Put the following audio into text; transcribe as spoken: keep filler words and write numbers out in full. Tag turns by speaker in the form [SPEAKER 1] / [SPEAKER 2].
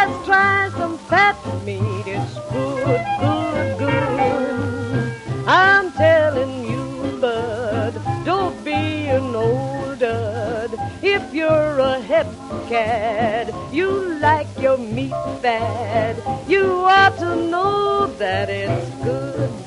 [SPEAKER 1] Just try some fat meat, it's good, good, good. I'm telling you, bud, don't be an old dud. If you're a hep cat, you like your meat fat, you ought to know that it's good,